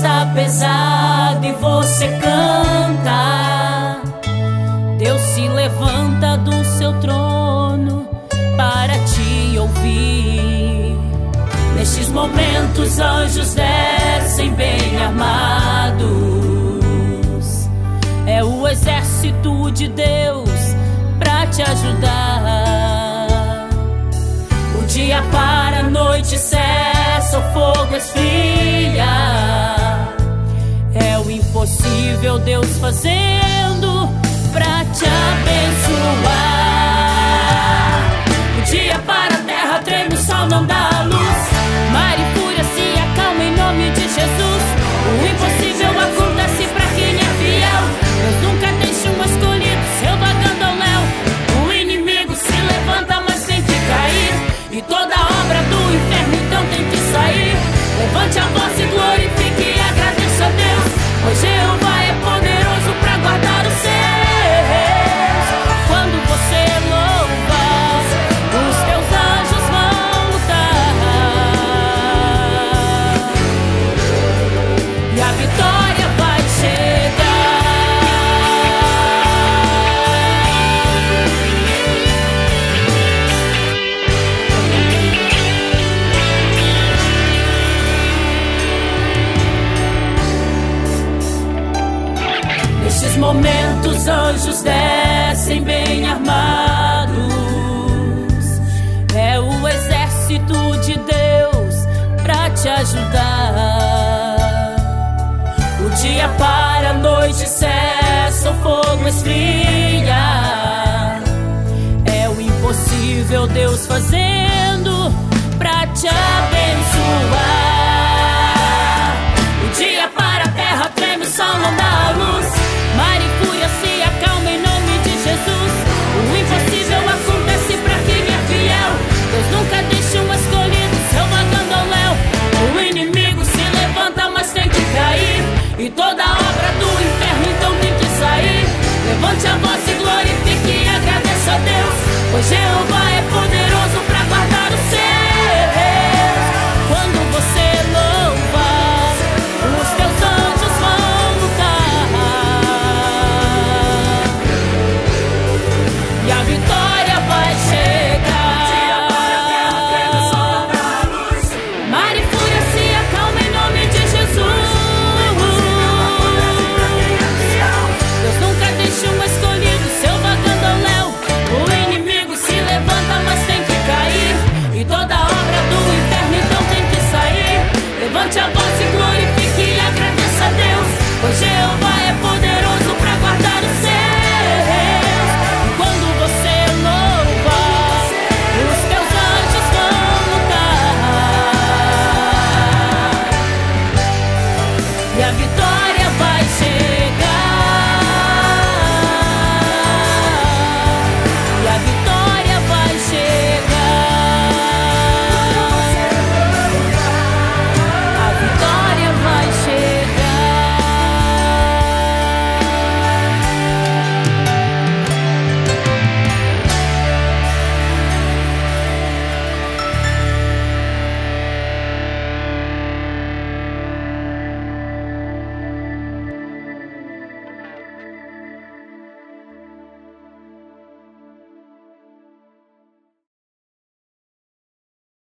está pesado e você canta, Deus se levanta do seu trono para te ouvir. Nestes momentos anjos descem bem armados, é o exército de Deus pra te ajudar. O dia para, a noite cessa, o fogo esfria, é o impossível Deus fazendo pra te abençoar. O dia para, a terra treme, o sol não dá luz, mar e fúria se acalma em nome de Jesus. O impossível acontece pra quem é fiel, Deus nunca deixa um escolhido seu vagando ao léu. O inimigo se levanta, mas tem que cair, e toda obra do inferno então tem que sair. Levante a voz e glorifique e agradeça a Deus, pois Jeová é poderoso pra guardar os seus. Quando você louva, os teus anjos vão lutar, e a vitória vai chegar. Nestes momentos anjos descem bem armados, é o exército de Deus pra te ajudar. O dia para, a noite cessa, o fogo esfria, é o impossível Deus fazendo pra te abençoar.